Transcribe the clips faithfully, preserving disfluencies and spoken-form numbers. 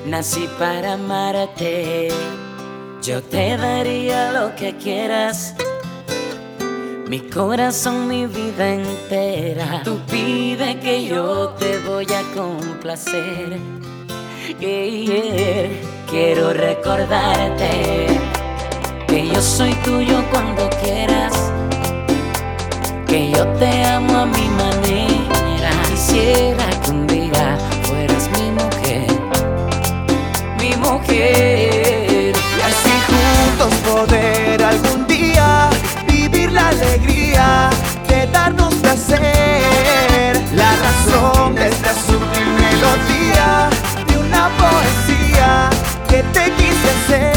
Nací para amarte, yo te daría lo que quieras, mi corazón, mi vida entera. Tú pide que yo te voy a complacer. Yeah, yeah. Quiero recordarte que yo soy tuyo cuando quieras, que yo te amo a mi manera. Quisiera que un día fueras mi mujer, mi mujer. Y así juntos poder algún día vivir la alegría de darnos placer. La razón de esta sutil melodía de una poesía que te quise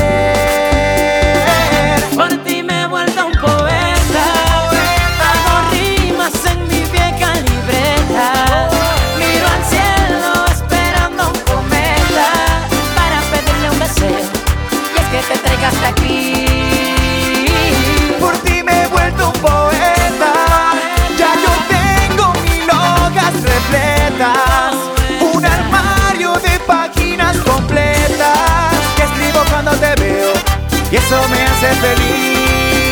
hacer. Por ti me he vuelto un poeta, hago rimas en mi vieja libreta. Miro al cielo esperando un cometa para pedirle un deseo, y es que te traiga hasta aquí. Por ti me he vuelto un poeta, ya yo tengo mil hojas repletas, un armario de páginas completas que escribo cuando te veo y eso me hace feliz.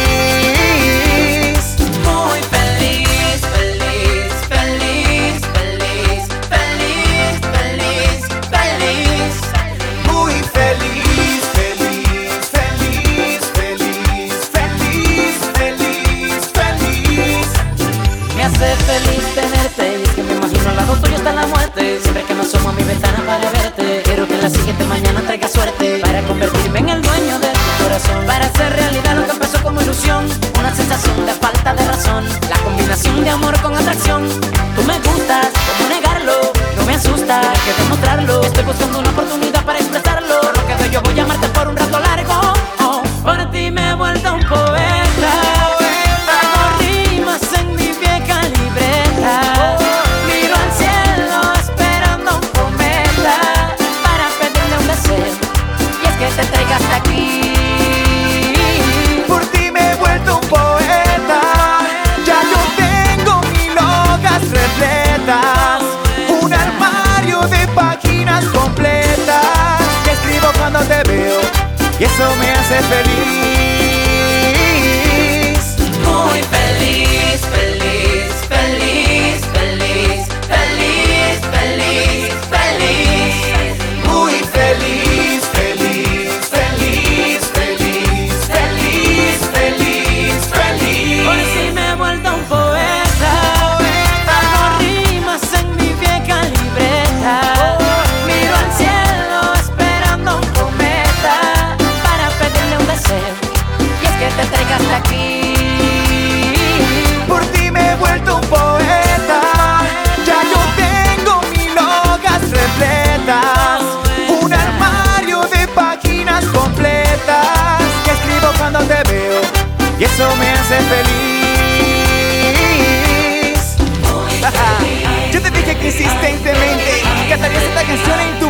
Muy feliz, feliz, feliz, feliz, feliz, feliz, feliz. Muy feliz, feliz, feliz, feliz, feliz, feliz, feliz. Me hace feliz tenerte, y es que me imagino al lado tuyo hasta la muerte. Siempre que me asomo a mi ventana para verte, quiero que en la siguiente mañana traiga suerte para convertirme en el dueño de tu corazón, para hacer realidad lo que empezó como ilusión, una sensación de falta de razón, la combinación de amor con atracción. Tú me gustas, ¿cómo negarlo? No me asusta, hay que demostrarlo. Estoy buscando una oportunidad para expresarlo. Por lo que doy yo voy a amarte por un rato largo. Oh, por ti me he vuelto un poeta, hago rimas en mi vieja libreta. Miro al cielo esperando un cometa para pedirle un deseo, y es que te traiga hasta aquí. Por ti me he vuelto un poeta, ya yo tengo mil hojas repletas, un armario de páginas completas que escribo cuando te veo y eso me hace feliz. Muy feliz, feliz, feliz, feliz, feliz, feliz, feliz. Muy feliz, feliz, feliz, feliz, feliz, feliz, feliz. Por si me he vuelto un poeta, hago rimas en mi vieja libreta. Miro al cielo esperando un cometa para pedirle un deseo, y es que te traiga hasta aquí. Por ti me he vuelto un poeta, ya yo tengo mil hojas repletas, un armario de páginas completas que escribo cuando te veo y eso me hace feliz. Yo te dije que insistentemente cantarías esta canción en tu